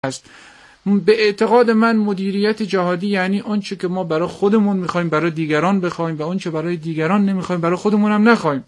است. به اعتقاد من مدیریت جهادی یعنی آنچه که ما برای خودمون میخوایم برای دیگران بخوایم و آنچه برای دیگران نمیخوایم برای خودمون هم نخوایم.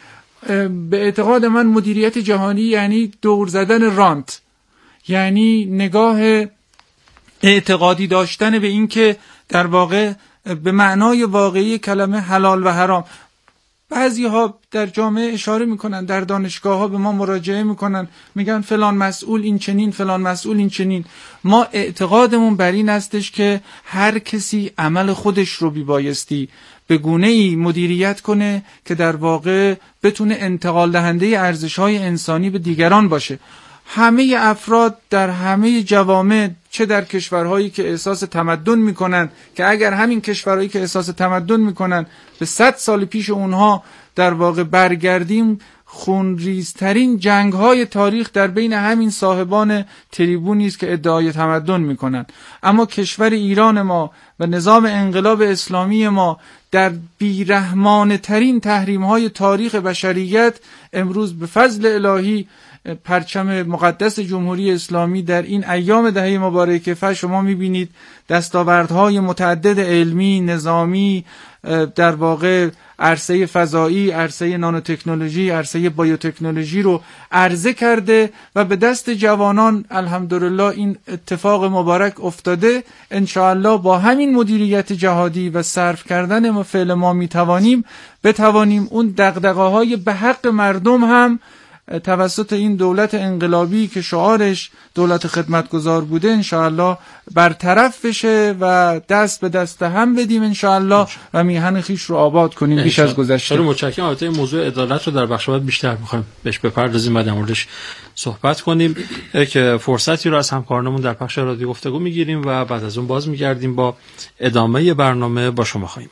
به اعتقاد من مدیریت جهانی یعنی دور زدن رانت، یعنی نگاه اعتقادی داشتن به این که در واقع به معنای واقعی کلمه حلال و حرام. بعضی ها در جامعه اشاره میکنن، در دانشگاه ها به ما مراجعه میکنن، میگن فلان مسئول این چنین، فلان مسئول این چنین. ما اعتقادمون بر این استش که هر کسی عمل خودش رو بیبایستی به گونه‌ای مدیریت کنه که در واقع بتونه انتقال دهنده ارزش‌های انسانی به دیگران باشه. همه افراد در همه جوامع، چه در کشورهایی که احساس تمدن میکنن که اگر همین کشورهایی که احساس تمدن میکنن به 100 سال پیش اونها در واقع برگردیم، خونریزترین جنگ‌های تاریخ در بین همین صاحبان تریبونی است که ادعای تمدن میکنن. اما کشور ایران ما و نظام انقلاب اسلامی ما در بیرحمانه ترین تحریم‌های تاریخ بشریت امروز به فضل الهی پرچم مقدس جمهوری اسلامی در این ایام دهه مبارکه شما میبینید دستاوردهای متعدد علمی، نظامی، در واقع عرصه فضایی، عرصه نانوتکنولوژی، عرصه بایوتکنولوژی رو عرضه کرده و به دست جوانان الحمدلله این اتفاق مبارک افتاده. انشاءالله با همین مدیریت جهادی و صرف کردن فعل ما بتوانیم اون دغدغه‌های به حق مردم هم توسط این دولت انقلابی که شعارش دولت خدمتگزار بوده انشاءالله برطرف بشه و دست به دست هم بدیم انشاءالله و میهن خیش رو آباد کنیم بیش از گذشته. خیلی متشکرم. البته موضوع عدالت رو در بخش بعد بیشتر می‌خوایم بهش بپردازیم و در موردش صحبت کنیم که فرصتی رو از همکارانمون در بخش رادیو گفتگو میگیریم و بعد از اون باز میگردیم با ادامه برنامه با شما خواهیم.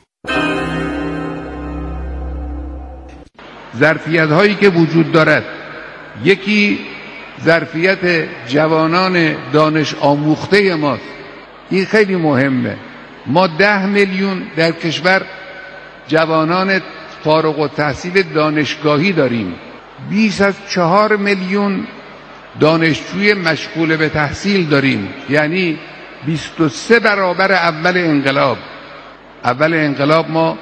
ظرفیت‌هایی که وجود دارد، یکی ظرفیت جوانان دانش آموخته ماست. این خیلی مهمه. ما 10 میلیون در کشور جوانان فارغ التحصیل دانشگاهی داریم. بیش از 4 میلیون دانشجوی مشغول به تحصیل داریم، یعنی 23 برابر اول انقلاب. اول انقلاب ما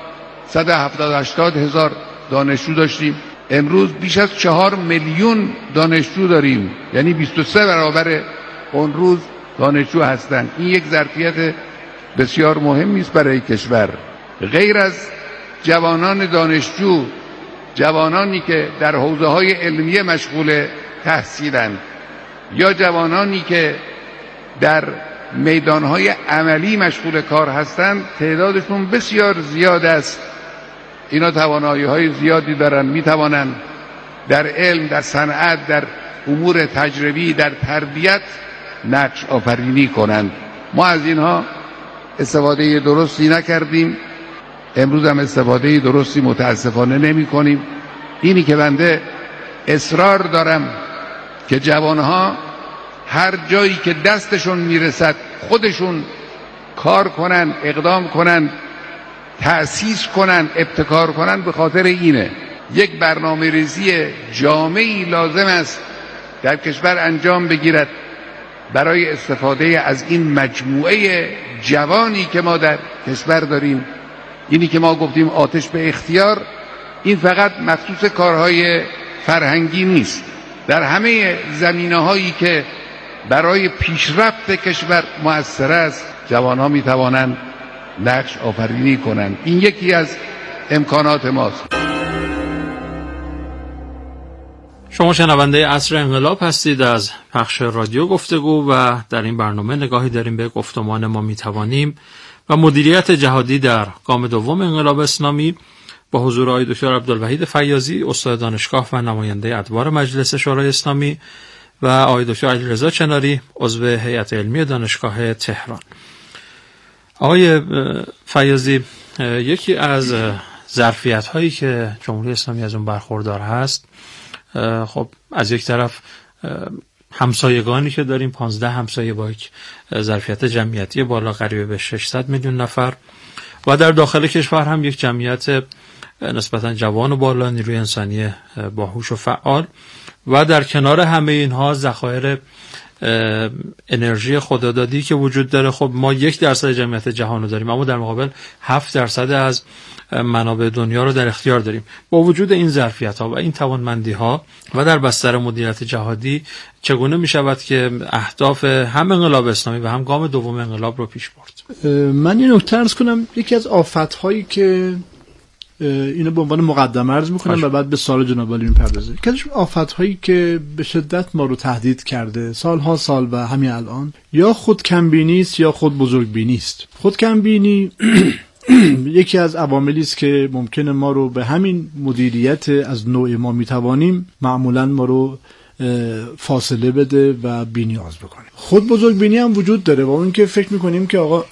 170-80 هزار دانشجو داشتیم، امروز بیش از 4 میلیون دانشجو داریم، یعنی 23 برابر اون روز دانشجو هستند. این یک ظرفیت بسیار مهمی است برای کشور. غیر از جوانان دانشجو، جوانانی که در حوزه‌های علمیه مشغول تحصیلند یا جوانانی که در میدانهای عملی مشغول کار هستند، تعدادشون بسیار زیاد است. اینا توانایی‌های زیادی دارن، میتوانند در علم، در صنعت، در امور تجربی، در تربیت نقش آفرینی کنند. ما از اینها استفاده درستی نکردیم، امروز هم استفاده درستی متاسفانه نمی کنیم. اینی که بنده اصرار دارم که جوانها هر جایی که دستشون میرسد خودشون کار کنن، اقدام کنن، تأسیس کنن، ابتکار کنن. به خاطر اینه یک برنامه ریزی جامعی لازم است در کشور انجام بگیرد برای استفاده از این مجموعه جوانی که ما در کشور داریم. اینی که ما گفتیم آتش به اختیار، این فقط مخصوص کارهای فرهنگی نیست. در همه زمینه‌هایی که برای پیشرفت کشور مؤثر است، جوان‌ها می‌توانند نقش آفرینی کنند. این یکی از امکانات ماست. شما شنونده عصر انقلاب هستید از پخش رادیو گفتگو و در این برنامه نگاهی داریم به گفتمان ما میتوانیم و مدیریت جهادی در گام دوم انقلاب اسلامی با حضور آقای دکتر عبدالوحید فیاضی، استاد دانشگاه و نماینده ادوار مجلس شورای اسلامی و آقای دکتر علیرضا چناری، عضو هیئت علمی دانشگاه تهران. آقای فیاضی، یکی از ظرفیت هایی که جمهوری اسلامی از اون برخوردار هست، خب از یک طرف همسایگانی که داریم، 15 همسایه با یک ظرفیت جمعیتی بالا قریب به 600 میلیون نفر و در داخل کشور هم یک جمعیت نسبتا جوان و بالا، نیروی انسانی باهوش و فعال و در کنار همه اینها ذخایر انرژی خدادادی که وجود داره، خب ما 1% جمعیت جهان رو داریم، اما در مقابل 7% از منابع دنیا رو در اختیار داریم. با وجود این ظرفیت‌ها و این توانمندی‌ها و در بستر مدیریت جهادی چگونه می‌شود که اهداف هم انقلاب اسلامی و هم گام دوم انقلاب رو پیش برد؟ من این نکته عرض کنم، یکی از آفت‌هایی که اینو به عنوان مقدمه عرض می‌کنم و بعد به سوال جناب عالی می‌پردازم. یکی از آفت‌هایی که به شدت ما رو تهدید کرده سال‌ها سال و همین الان، یا خودکمبینی است یا خود بزرگبینی است. خودکمبینی یکی از عواملی است که ممکنه ما رو به همین مدیریت از نوع ما میتوانیم معمولا ما رو فاصله بده و بی‌نیاز بکنه. خود بزرگبینی هم وجود داره و اون که فکر میکنیم که آقا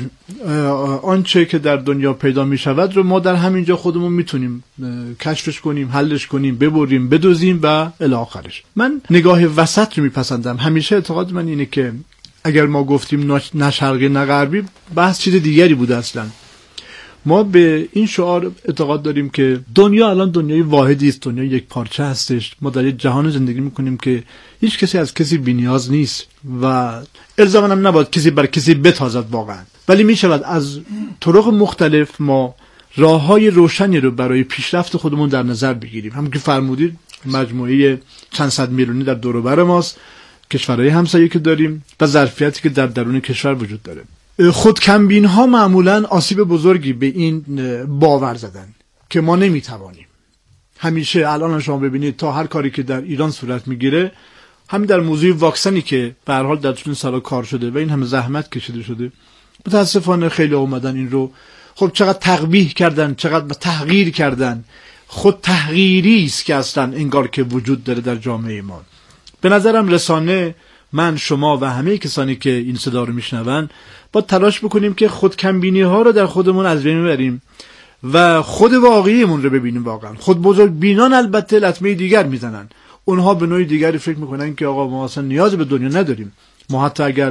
آنچه که در دنیا پیدا میشود رو ما در همینجا خودمون میتونیم کشفش کنیم، حلش کنیم، ببریم، بدوزیم و الی آخرش. من نگاه وسط رو میپسندم. همیشه اعتقاد من اینه که اگر ما گفتیم نه شرقی نه غربی، بحث چیز دیگری بوده اصلا. ما به این شعار اعتقاد داریم که دنیا الان دنیای واحدی است، دنیا یک پارچه هستش. ما در یک جهان زندگی میکنیم که هیچ کسی از کسی بی‌نیاز نیست و الزاماً هم نباید کسی بر کسی بتازد واقعا، ولی میشود از طرق مختلف ما راههای روشنی رو برای پیشرفت خودمون در نظر بگیریم. همون که فرمودید مجموعه چند صد میلیونی در دور و بر ماست، کشورهای همسایه که داریم و ظرفیتی که در درون کشور وجود داره. خودکمبین ها معمولا آسیب بزرگی به این باور زدن که ما نمیتوانیم. همیشه الان شما ببینید تا هر کاری که در ایران صورت میگیره، همین در موضوع واکسنی که به هر حال در طول سالا کار شده و این همه زحمت کشیده شده، متاسفانه خیلی اومدن این رو خب چقدر تقبیح کردن، چقدر تحقیر کردن. خود تحقیری است که اصلا انگار که وجود داره در جامعه ما. به نظرم رسانه، من، شما و همه کسانی که این صدا رو میشنون با تلاش بکنیم که خودکمبینی ها رو در خودمون از بین ببریم و خود واقعیمون رو ببینیم. واقعا خود بزرگبینان البته لطمه دیگر میزنن. اونها به نوعی دیگری فکر میکنن که آقا ما اصلا نیاز به دنیا نداریم، ما حتی اگر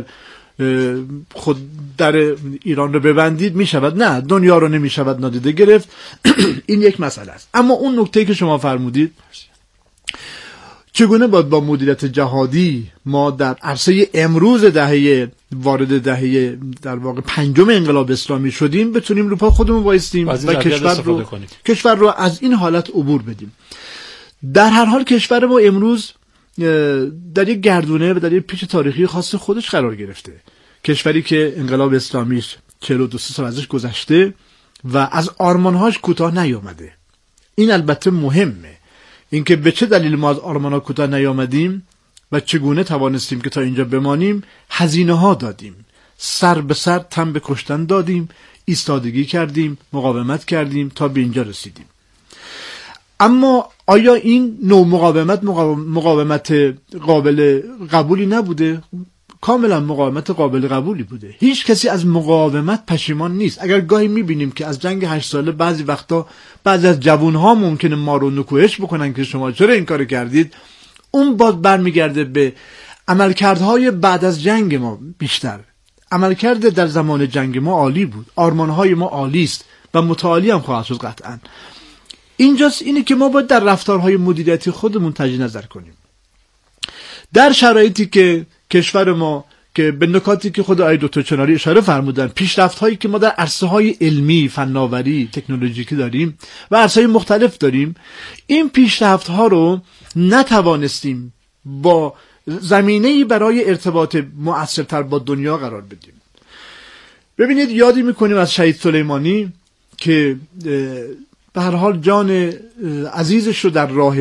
خود در ایران رو ببندید میشود، نه دنیا رو نمیشود نادیده گرفت. این یک مسئله است. اما اون نکته که شما فرمودید، چگونه باید با مدیریت جهادی ما در عرصه امروز وارد دهه در واقع پنجم انقلاب اسلامی شدیم بتونیم رو پای خودمون وایستیم و کشور رو از این حالت عبور بدیم. در هر حال کشور ما امروز در یک گردونه و در یک پیچ تاریخی خاص خودش قرار گرفته. کشوری که انقلاب اسلامیش 42 سال ازش گذشته و از آرمانهاش کوتاه نیامده. این البته مهمه، اینکه به چه دلیل ما از آرمان‌ها کوتاه نیامدیم و چگونه توانستیم که تا اینجا بمانیم. هزینه ها دادیم، سر به سر تن به کشتن دادیم، ایستادگی کردیم، مقاومت کردیم تا به اینجا رسیدیم. اما آیا این نوع مقاومت قابل قبولی نبوده؟ کاملا مقاومت قابل قبولی بوده. هیچ کسی از مقاومت پشیمان نیست. اگر گاهی میبینیم که از جنگ 8 ساله بعضی وقتا بعضی از جوانها ممکنه ما رو نکوهش بکنن که شما چرا این کارو کردید، اون باز برمیگرده به عملکردهای بعد از جنگ ما. بیشتر عملکرد در زمان جنگ ما عالی بود، آرمانهای ما عالی است و متعالی هم خواهد شد قطعا. اینجاست اینه که ما باید در رفتارهای مدیریتی خودمون تجدید نظر کنیم. در شرایطی که کشور ما که به نکاتی که خود آقای دکتر چناری اشاره فرمودن، پیشرفت‌هایی که ما در عرصه‌های علمی، فناوری، تکنولوژیکی داریم و عرصه‌های مختلف داریم، این پیشرفت‌ها رو نتوانستیم با زمینه‌ای برای ارتباط مؤثرتر با دنیا قرار بدیم. ببینید یادی می‌کنیم از شهید سلیمانی که به هر حال جان عزیزش رو در راه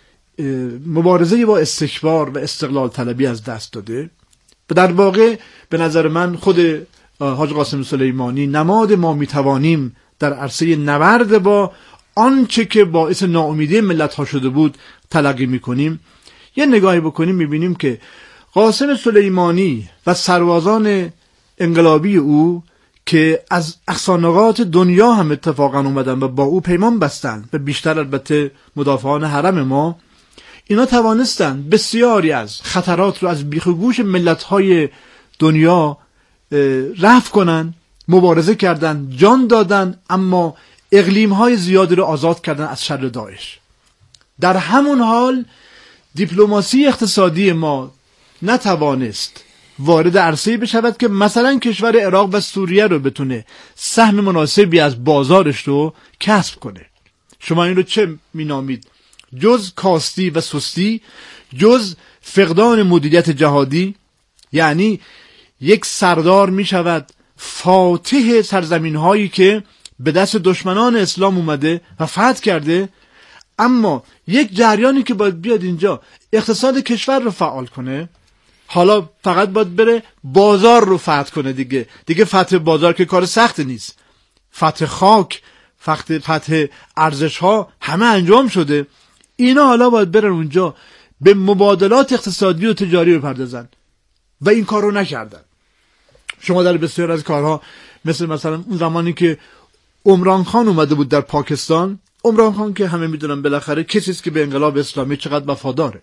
مبارزه با استکبار و استقلال طلبی از دست داده و در واقع به نظر من خود حاج قاسم سلیمانی نماد ما میتوانیم در عرصه نبرد با آنچه که باعث ناامیدی ملت ها شده بود تلقی میکنیم. یه نگاهی بکنیم میبینیم که قاسم سلیمانی و سربازان انقلابی او که از اقصانقاط دنیا هم اتفاقا اومدن و با او پیمان بستن و بیشتر البته مدافعان حرم ما، اینا توانستن بسیاری از خطرات رو از بیخ و گوش ملت‌های دنیا رفع کنن، مبارزه کردن، جان دادن، اما اقلیم‌های زیادی رو آزاد کردن از شر داعش. در همون حال دیپلماسی اقتصادی ما نتوانست وارد عرصه‌ای بشود که مثلا کشور عراق و سوریه رو بتونه سهم مناسبی از بازارش رو کسب کنه. شما این رو چه مینامید؟ جز کاستی و سستی، جز فقدان مدیریت جهادی. یعنی یک سردار می شود فاتح سرزمین هایی که به دست دشمنان اسلام اومده و فتح کرده، اما یک جریانی که باید بیاد اینجا اقتصاد کشور رو فعال کنه، حالا فقط باید بره بازار رو فتح کنه. دیگه فتح بازار که کار سخت نیست، فتح خاک، فتح ارزش ها همه انجام شده. اینا حالا باید برن اونجا به مبادلات اقتصادی و تجاری بپردازن و این کار رو نکردن. شما در بسیار از کارها مثلا اون زمانی که عمران خان اومده بود در پاکستان، عمران خان که همه میدونن بالاخره کسیست که به انقلاب اسلامی چقدر وفاداره.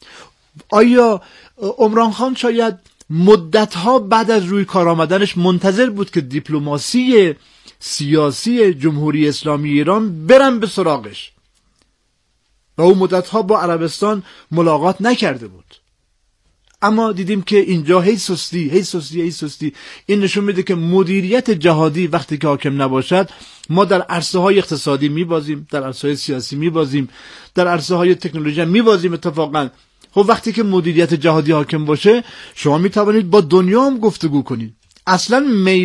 آیا عمران خان شاید مدتها بعد از روی کار آمدنش منتظر بود که دیپلماسی سیاسی جمهوری اسلامی ایران برن به سراغش و اون مدتها با عربستان ملاقات نکرده بود؟ اما دیدیم که اینجا هی سستی. این نشون میده که مدیریت جهادی وقتی که حاکم نباشد، ما در عرصه های اقتصادی میبازیم، در عرصه های سیاسی میبازیم، در عرصه های تکنولوژی میبازیم. اتفاقا خب وقتی که مدیریت جهادی حاکم باشه، شما میتوانید با دنیا هم گفتگو کنید. اصلا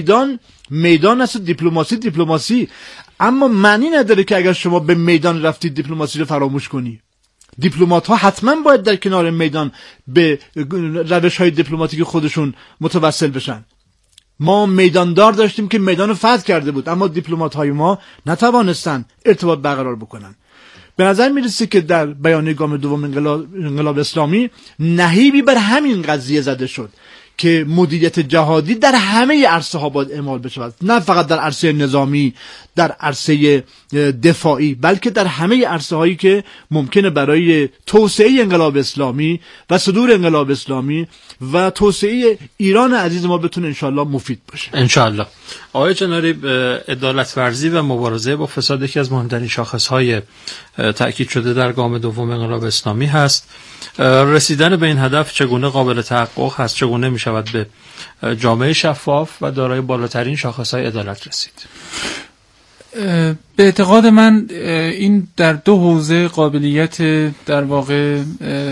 میدان است، دیپلماسی، اما معنی نداره که اگر شما به میدان رفتید دیپلماسی رو فراموش کنی. دیپلمات ها حتما باید در کنار میدان به روش های دیپلماتیک خودشون متوسل بشن. ما میداندار داشتیم که میدان رو فتح کرده بود، اما دیپلمات های ما نتوانستن ارتباط برقرار بکنن. به نظر میرسه که در بیانیه گام دوم انقلاب اسلامی نهیبی بر همین قضیه زده شد که مدیریت جهادی در همه عرصه ها باید اعمال بشود، نه فقط در عرصه نظامی، در عرصه دفاعی، بلکه در همه عرصه هایی که ممکنه برای توسعه انقلاب اسلامی و صدور انقلاب اسلامی و توسعه ایران عزیز ما بتونه انشالله مفید باشه. انشالله. آقای جناری، عدالت ورزی و مبارزه با فساد یکی از مهمترین شاخص‌های تأکید شده در گام دوم انقلاب اسلامی هست. رسیدن به این هدف چگونه قابل تحقق هست؟ چگونه می شود به جامعه شفاف و دارای بالاترین شاخص‌های عدالت رسید؟ به اعتقاد من این در دو حوزه قابلیت در واقع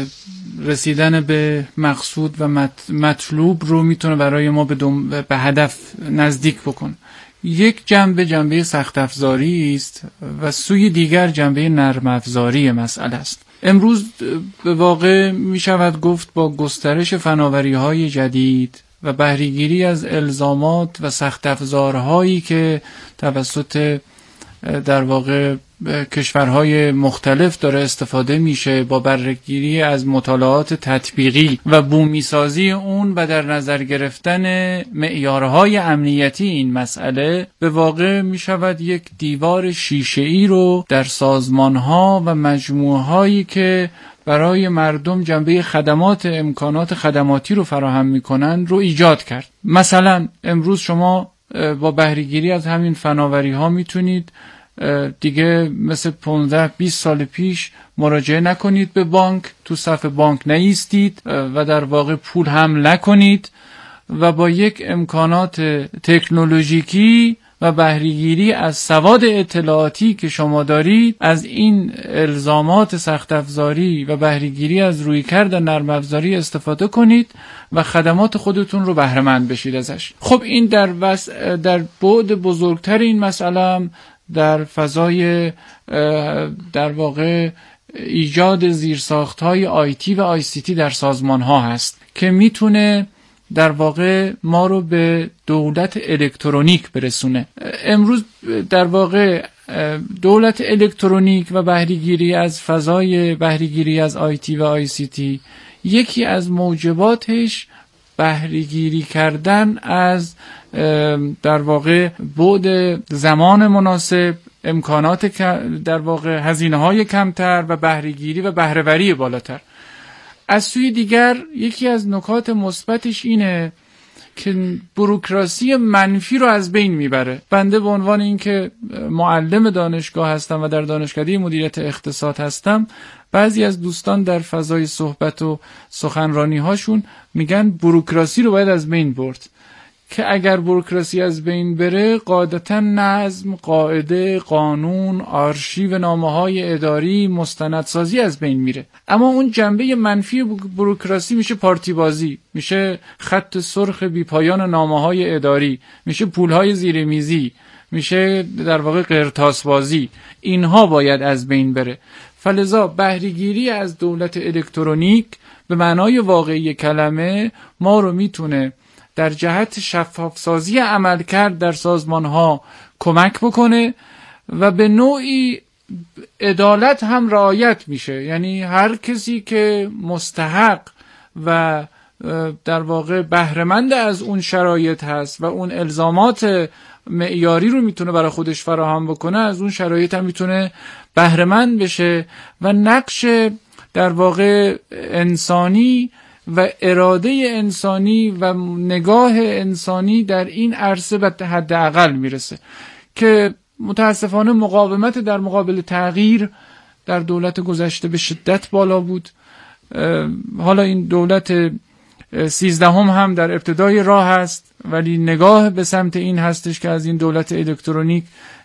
رسیدن به مقصود و مطلوب رو میتونه برای ما به هدف نزدیک بکنه. یک جنبه سخت افزاری است و سوی دیگر جنبه نرم افزاری مسئله است. امروز به واقع می شود گفت با گسترش فناوری‌های جدید و بهره‌گیری از الزامات و سخت افزارهایی که توسط در واقع کشورهای مختلف داره استفاده میشه، با بهره‌گیری از مطالعات تطبیقی و بومیسازی اون و در نظر گرفتن معیارهای امنیتی این مسئله، به واقع می شود یک دیوار شیشه‌ای رو در سازمانها و مجموعهایی که برای مردم جنبه خدمات، امکانات خدماتی رو فراهم میکنن رو ایجاد کرد. مثلا امروز شما با بهره‌گیری از همین فناوری ها میتونید دیگه مثل 15-20 سال پیش مراجعه نکنید به بانک، تو صف بانک نایستید و در واقع پول هم نکنید و با یک امکانات تکنولوژیکی و بهره‌گیری از سواد اطلاعاتی که شما دارید، از این الزامات سخت افزاری و بهره‌گیری از رویکرد نرم افزاری استفاده کنید و خدمات خودتون رو بهره مند بشید ازش. خب این در بعد بزرگتر این مسئله هم در فضای در واقع ایجاد زیرساخت‌های آیتی و آیسیتی در سازمان‌ها هست که میتونه در واقع ما رو به دولت الکترونیک برسونه. امروز در واقع دولت الکترونیک و بهره‌گیری از فضای بهره‌گیری از آیتی و آیسیتی، یکی از موجباتش بهره‌گیری کردن از در واقع بعد زمان مناسب، امکانات در واقع هزینه‌های کمتر و بهره‌گیری و بهره‌وری بالاتر. از سوی دیگر یکی از نکات مثبتش اینه که بوروکراسی منفی رو از بین میبره. بنده به عنوان اینکه معلم دانشگاه هستم و در دانشکده مدیریت اقتصاد هستم، بعضی از دوستان در فضای صحبت و سخنرانی هاشون میگن بوروکراسی رو باید از بین برد، که اگر بوروکراسی از بین بره قاعدتا نظم، قاعده، قانون، آرشیو نامه‌های اداری، مستندسازی از بین میره. اما اون جنبه منفی بوروکراسی میشه پارتی بازی، میشه خط سرخ بی پایان نامه‌های اداری، میشه پولهای زیر میزی، میشه در واقع قرطاس بازی. اینها باید از بین بره. فلذا بهره‌گیری از دولت الکترونیک به معنای واقعی کلمه ما رو میتونه در جهت شفافسازی عملکرد در سازمان‌ها کمک بکنه و به نوعی عدالت هم رعایت میشه. یعنی هر کسی که مستحق و در واقع بهره‌مند از اون شرایط هست و اون الزامات معیاری رو میتونه برای خودش فراهم بکنه، از اون شرایط هم میتونه بهره‌مند بشه و نقش در واقع انسانی و اراده انسانی و نگاه انسانی در این عرصه به حداقل میرسه، که متاسفانه مقاومت در مقابل تغییر در دولت گذشته به شدت بالا بود. حالا این دولت 13 هم در ابتدای راه هست، ولی نگاه به سمت این هستش که از این دولت الکترونیک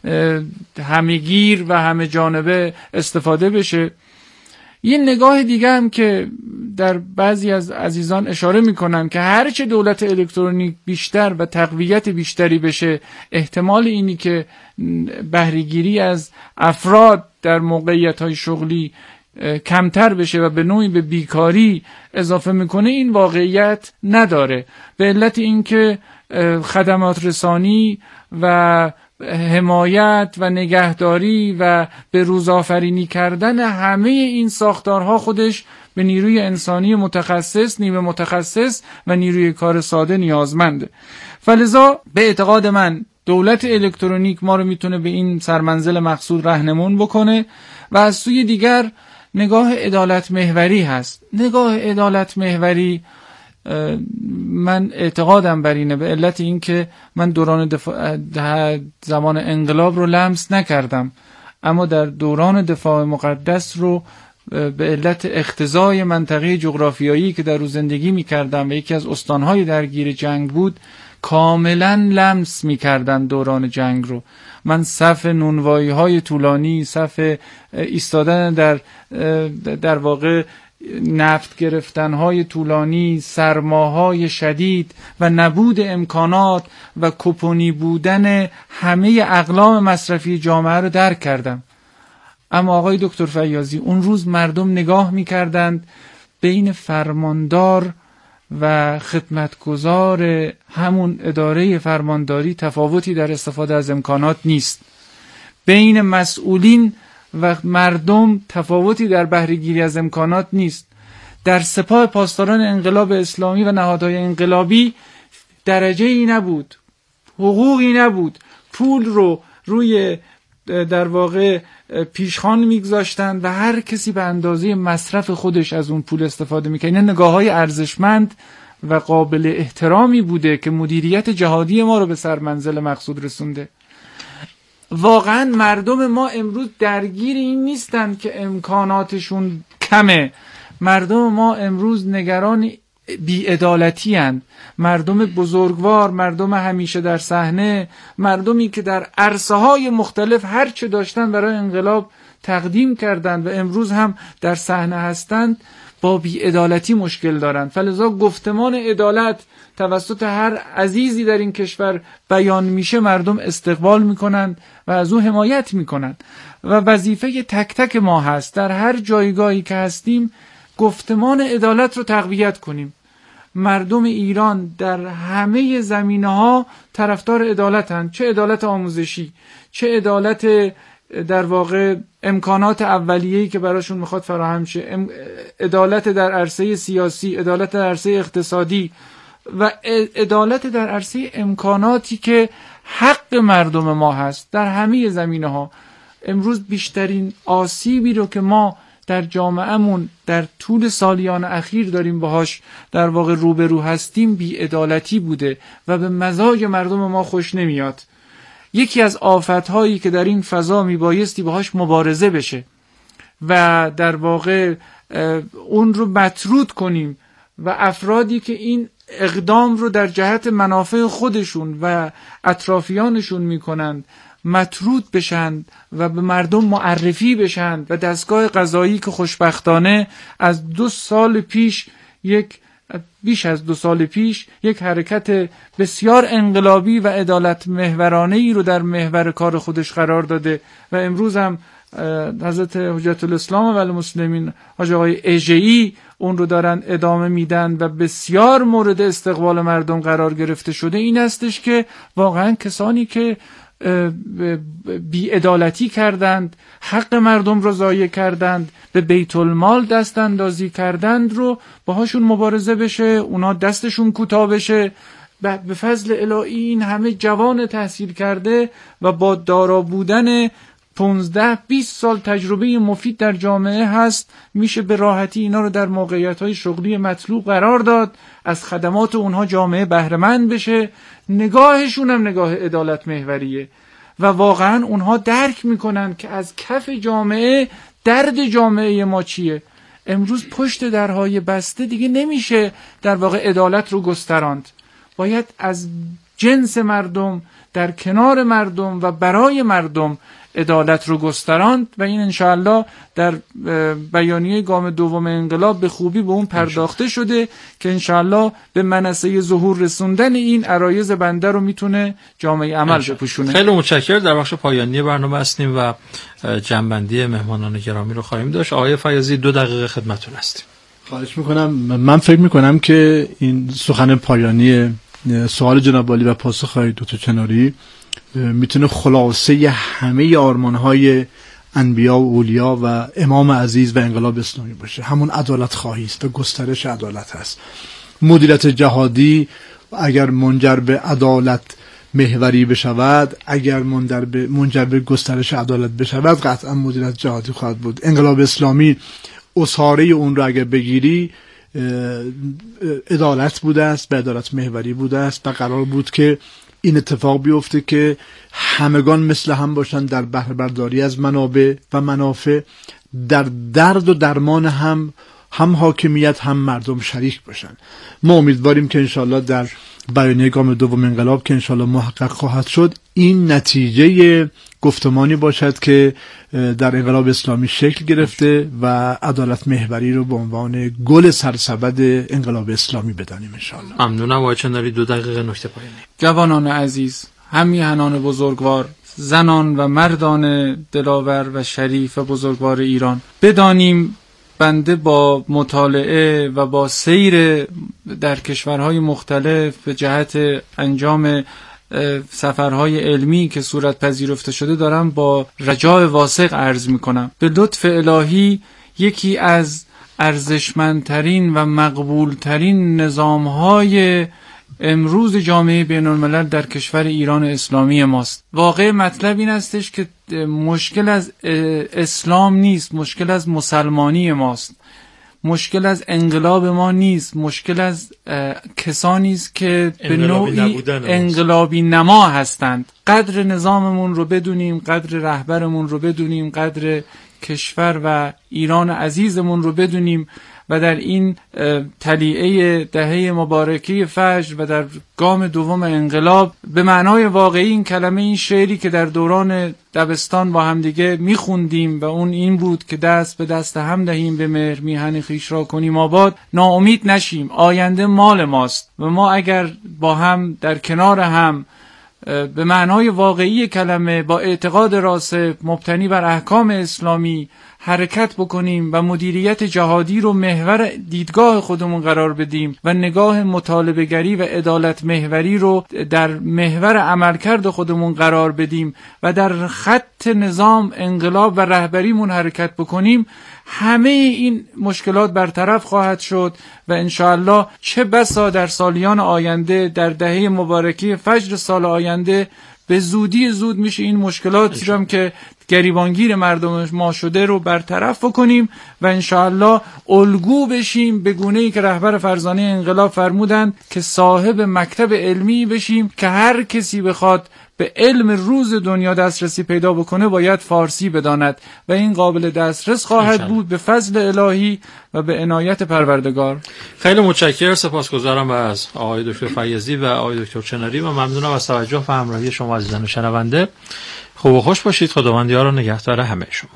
همه‌گیر و همه جانبه استفاده بشه. یه نگاه دیگه هم که در بعضی از عزیزان اشاره میکنن که هرچه دولت الکترونیک بیشتر و تقویت بیشتری بشه، احتمال اینی که بهره‌گیری از افراد در موقعیت‌های شغلی کمتر بشه و به نوعی به بیکاری اضافه میکنه، این واقعیت نداره، به علت اینکه خدمات رسانی و حمایت و نگهداری و به روزآفرینی کردن همه این ساختارها خودش به نیروی انسانی متخصص، نیمه متخصص و نیروی کار ساده نیازمنده. فلذا به اعتقاد من دولت الکترونیک ما رو میتونه به این سرمنزل مقصود راهنمون بکنه. و از سوی دیگر نگاه عدالت محوری هست. نگاه عدالت محوری من اعتقادم بر اینه، به علت اینکه من دوران زمان انقلاب رو لمس نکردم، اما در دوران دفاع مقدس رو به علت اختزای منطقه جغرافیایی که در رو زندگی میکردم و یکی از استانهای درگیر جنگ بود، کاملا لمس میکردم دوران جنگ رو. من صف نونوایی های طولانی، صف ایستادن در واقع نفت گرفتن‌های طولانی، سرماهای شدید و نبود امکانات و کپونی بودن همه اقلام مصرفی جامعه رو درک کردم. اما آقای دکتر فیاضی، اون روز مردم نگاه می‌کردند بین فرماندار و خدمتگزار همون اداره فرمانداری تفاوتی در استفاده از امکانات نیست، بین مسئولین و مردم تفاوتی در بهره‌گیری از امکانات نیست. در سپاه پاسداران انقلاب اسلامی و نهادهای انقلابی درجه‌ای نبود، حقوقی نبود، پول رو روی در واقع پیشخوان میگذاشتن و هر کسی به اندازه مصرف خودش از اون پول استفاده میکنه. این نگاه‌های ارزشمند و قابل احترامی بوده که مدیریت جهادی ما رو به سرمنزل مقصود رسونده. واقعا مردم ما امروز درگیر این نیستن که امکاناتشون کمه. مردم ما امروز نگران بی‌عدالتی هستند. مردم بزرگوار، مردم همیشه در صحنه، مردمی که در عرصه‌های مختلف هر چه داشتن برای انقلاب تقدیم کردند و امروز هم در صحنه هستند، با بی‌عدالتی مشکل دارند. فلذا گفتمان عدالت توسط هر عزیزی در این کشور بیان میشه، مردم استقبال میکنند و از او حمایت میکنند و وظیفه تک تک ما هست در هر جایگاهی که هستیم گفتمان عدالت رو تقویت کنیم. مردم ایران در همه زمینه‌ها طرفدار عدالتند، چه عدالت آموزشی، چه عدالت در واقع امکانات اولیه‌ای که براشون میخواد فراهم شه، عدالت در عرصه سیاسی، عدالت در عرصه اقتصادی و عدالت در عرصه امکاناتی که حق مردم ما هست در همه زمینه‌ها. امروز بیشترین آسیبی رو که ما در جامعهمون در طول سالیان اخیر داریم باهاش در واقع روبرو هستیم بی‌عدالتی بوده و به مزاج مردم ما خوش نمیاد. یکی از آفت‌هایی که در این فضا میبایستی باهاش مبارزه بشه و در واقع اون رو مطرود کنیم و افرادی که این اقدام رو در جهت منافع خودشون و اطرافیانشون میکنند مطرود بشند و به مردم معرفی بشند و دستگاه قضایی که خوشبختانه از بیش از 2 سال پیش یک حرکت بسیار انقلابی و عدالت محورانه ای رو در محور کار خودش قرار داده و امروز هم حضرت حجت الاسلام و المسلمین حاج آقای اژه‌ای اون رو دارن ادامه میدن و بسیار مورد استقبال مردم قرار گرفته شده، این هستش که واقعا کسانی که بی‌عدالتی کردند، حق مردم رو ضایع کردند، به بیت المال دست اندازی کردند رو باهاشون مبارزه بشه، اونا دستشون کوتاه بشه. به فضل الهی این همه جوان تحصیل کرده و با دارا بودن 15-20 سال تجربه مفید در جامعه هست، میشه به راحتی اینا رو در موقعیت‌های شغلی مطلوب قرار داد، از خدمات اونها جامعه بهره مند بشه. نگاهشون هم نگاه عدالت محوریه و واقعا اونها درک میکنن که از کف جامعه درد جامعه ما چیه. امروز پشت درهای بسته دیگه نمیشه در واقع عدالت رو گستراند، باید از جنس مردم در کنار مردم و برای مردم عدالت رو گستراند و این انشاءالله در بیانیه گام دوم انقلاب به خوبی به اون پرداخته شده که انشاءالله به منصه ظهور رسوندن این عرایض بنده رو میتونه جامعه عمل بپوشونه. خیلی متشکرم. در بخش پایانی برنامه هستیم و جنبندی مهمانان گرامی رو خواهیم داشت. آقای فیاضی 2 دقیقه خدمتتون هستیم. خواهش میکنم. من فکر میکنم که این سخن پایانی سوال جناب عالی و پاسخ های دکتر کناری میتونه خلاصه همه آرمان‌های انبیا و اولیا و امام عزیز و انقلاب اسلامی باشه. همون عدالت خواهی است و گسترش عدالت هست. مدیریت جهادی اگر منجر به عدالت محوری بشود، اگر منجر به گسترش عدالت بشود، قطعا مدیریت جهادی خواهد بود. انقلاب اسلامی اساره اون رو اگر بگیری عدالت بوده است، به عدالت محوری بوده است و قرار بود که این اتفاق بیفته که همگان مثل هم باشن در بهره برداری از منابع و منافع، در درد و درمان هم حاکمیت هم مردم شریک باشن. ما امیدواریم که انشالله در بیانیه گام دوم انقلاب که انشالله محقق خواهد شد این نتیجه گفتمانی باشد که در انقلاب اسلامی شکل گرفته و عدالت محوری رو به عنوان گل سرسبد انقلاب اسلامی بدانیم انشالله. ممنونم. آقای چناری 2 دقیقه نکته پایانی. جوانان عزیز، همیهنان بزرگوار، زنان و مردان دلاور و شریف و بزرگوار ایران، بدانیم بنده با مطالعه و با سیر در کشورهای مختلف به جهت انجام سفرهای علمی که صورت پذیرفته شده دارم با رجاء واسق عرض میکنم به لطف الهی یکی از ارزشمندترین و مقبولترین نظامهای امروز جامعه بین الملل در کشور ایران اسلامی ماست. واقع مطلب این استش که مشکل از اسلام نیست، مشکل از مسلمانی ماست، مشکل از انقلاب ما نیست، مشکل از کسانی است که به نوعی انقلابی نما هستند. قدر نظاممون رو بدونیم، قدر رهبرمون رو بدونیم، قدر کشور و ایران عزیزمون رو بدونیم و در این تلیعه دهه مبارکه فجر و در گام دوم انقلاب به معنای واقعی این کلمه، این شعری که در دوران دبستان با هم دیگه میخوندیم و اون این بود که دست به دست هم دهیم به مهر میهن خویش را کنیم آباد، ناامید نشیم، آینده مال ماست و ما اگر با هم در کنار هم به معنای واقعی کلمه با اعتقاد راسخ مبتنی بر احکام اسلامی حرکت بکنیم و مدیریت جهادی رو محور دیدگاه خودمون قرار بدیم و نگاه مطالبه‌گری و عدالت محوری رو در محور عملکرد خودمون قرار بدیم و در خط نظام انقلاب و رهبریمون حرکت بکنیم، همه این مشکلات برطرف خواهد شد و انشاءالله چه بسا در سالیان آینده، در دهه مبارکه فجر سال آینده به زودی زود میشه این مشکلاتی هم که گریبانگیر مردم ما شده رو برطرف بکنیم و انشاءالله الگو بشیم به گونه‌ای که رهبر فرزانه انقلاب فرمودند که صاحب مکتب علمی بشیم که هر کسی بخواد به علم روز دنیا دسترسی پیدا بکنه باید فارسی بداند و این قابل دسترس خواهد بود به فضل الهی و به عنایت پروردگار. خیلی متشکرم، سپاسگزارم از آقای دکتر فیاضی و آقای دکتر چناری و ممنونم از توجه و همراهی شما عزیزان شنونده. خوب و خوش باشید. خداوند یار و نگهدار همه شما.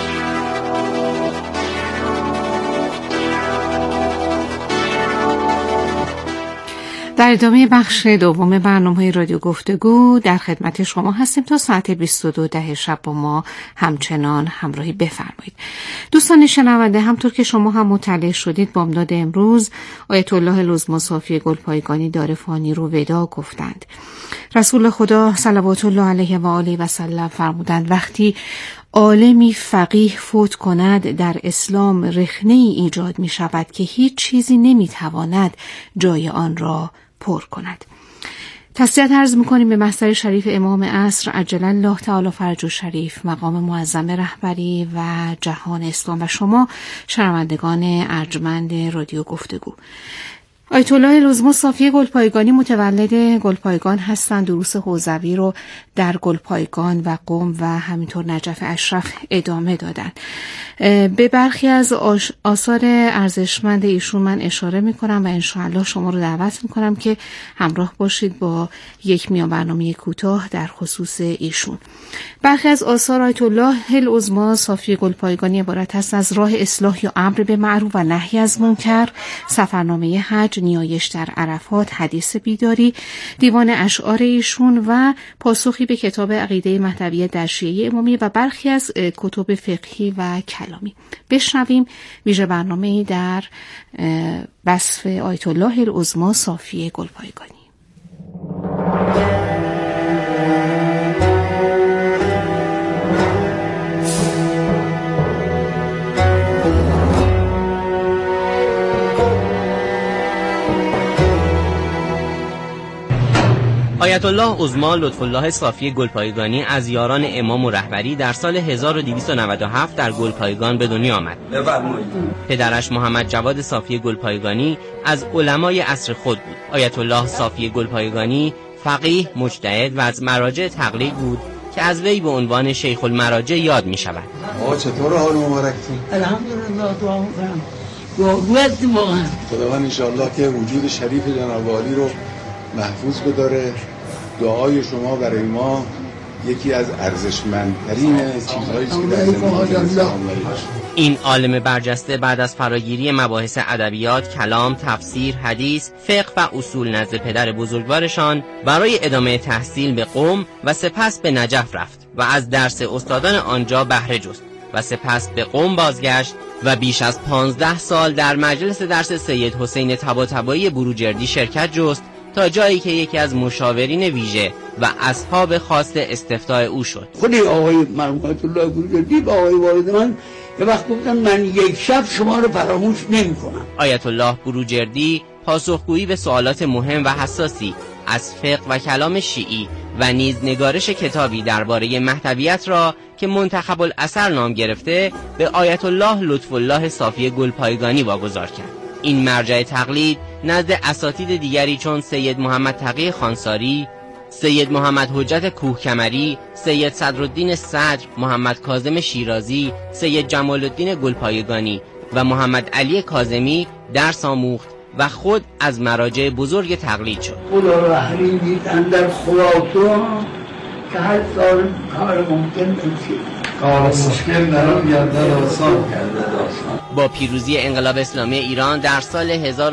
در ادامه بخش دوم برنامه رادیو گفتگو در خدمت شما هستیم تا ساعت 22 شب با ما همچنان همراهی بفرمایید. دوستان شنونده، همطور که شما هم مطلع شدید بامداد امروز آیت الله لزما صافی گلپایگانی دار فانی رو ودا گفتند. رسول خدا صلوات الله علیه و آله و سلم فرمودند وقتی عالمی فقیه فوت کند در اسلام رخنه ای ایجاد می شود که هیچ چیزی نمی تواند جای آن را پر کند. تسلیت عرض می‌کنیم به محضر شریف امام عصر عجل الله تعالی فرجه شریف، مقام معظم رهبری و جهان اسلام و شما شنوندگان ارجمند رادیو گفتگو. آیت الله لزما صافی گلپایگانی متولد گلپایگان هستند. دروس حوزوی رو در گلپایگان و قم و همینطور نجف اشرف ادامه دادن. به برخی از آثار ارزشمند ایشون من اشاره میکنم و انشاءالله شما رو دعوت میکنم که همراه باشید با یک میان برنامه کوتاه در خصوص ایشون. برخی از آثار آیت الله لزما صافی گلپایگانی عبارت است از راه اصلاح یا امر به معروف و نهی از منکر، سفرنامه حج، نیایش در عرفات، حدیث بیداری، دیوان اشعار ایشون و پاسخی به کتاب عقیده مهدویه در شیعه امامی و برخی از کتب فقهی و کلامی. بشنویم ویژه برنامه‌ای در وصف آیت الله لزما صافی گلپایگانی. آیت الله عظما لطف الله صافی گلپایگانی از یاران امام و رهبری در سال 1297 در گلپایگان به دنیا آمد. پدرش محمد جواد صافی گلپایگانی از علمای عصر خود بود. آیت الله صافی گلپایگانی فقیه، مجتهد و از مراجع تقلید بود که از وی به عنوان شیخ المراجع یاد می شود. آقا چطور حال مبارکتون؟ الحمدلله، دعا می‌کنم. دعا واقعا. خداوند انشاءالله که وجود شریف جناب عالی رو محفوظ بداره. دعای شما برای ما یکی از ارزشمندترین چیزهایی است که در زندگی انسان داریم. این عالم برجسته بعد از فراگیری مباحث ادبیات، کلام، تفسیر، حدیث، فقه و اصول نزد پدر بزرگوارشان برای ادامه تحصیل به قم و سپس به نجف رفت و از درس استادان آنجا بهره جست و سپس به قم بازگشت و بیش از 15 سال در مجلس درس سید حسین طباطبایی بروجردی شرکت جست تا جایی که یکی از مشاورین ویژه و اصحاب خاص استفتاء او شد. خود آقای مرحوم آیت الله بروجردی با آقای والد من یه وقت گفتن من یک شب شما رو فراموش نمی‌کنم. آیت الله بروجردی پاسخگویی به سوالات مهم و حساسی از فقه و کلام شیعی و نیز نگارش کتابی درباره مهدویت را که منتخب الاثر نام گرفته به آیت الله لطف الله صافی گلپایگانی واگذار کرد. این مرجع تقلید نزد اساتید دیگری چون سید محمد تقی خانساری، سید محمد حجت کوهکمری، سید صدرالدین صدر، محمد کاظم شیرازی، سید جمال الدین گلپایگانی و محمد علی کاظمی درس آموخت و خود از مراجع بزرگ تقلید شد. خدا را حریم دیدن در خراسان که هر سال کار ممکن نمیشه. کار مشکل در آن گردن آسان کرده. با پیروزی انقلاب اسلامی ایران در سال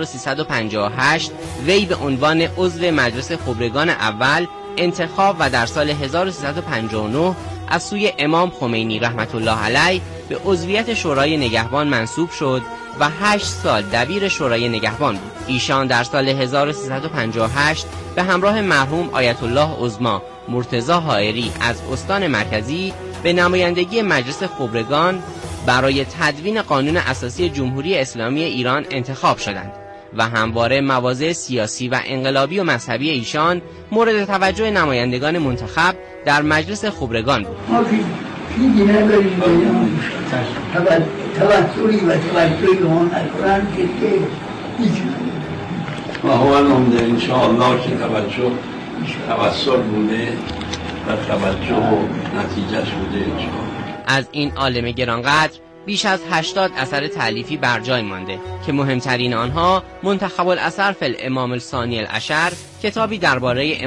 1358 وی به عنوان عضو مجلس خبرگان اول انتخاب و در سال 1359 از سوی امام خمینی رحمت الله علیه به عضویت شورای نگهبان منصوب شد و 8 سال دبیر شورای نگهبان بود. ایشان در سال 1358 به همراه مرحوم آیت الله عظما مرتضی حائری از استان مرکزی به نمایندگی مجلس خبرگان برای تدوین قانون اساسی جمهوری اسلامی ایران انتخاب شدند و همواره مواضع سیاسی و انقلابی و مذهبی ایشان مورد توجه نمایندگان منتخب در مجلس خبرگان بود. ما که چیزی نداریم توسلی و توجهی به ما نکنن که هیچ و هو الحمد انشاءالله که توسل بوده و توجه و نتیجهش بوده انشاءالله. از این عالم گرانقدر بیش از 80 اثر تألیفی بر جای مانده که مهمترین آنها منتخب الاثر فی الامام الثانی العشر، کتابی درباره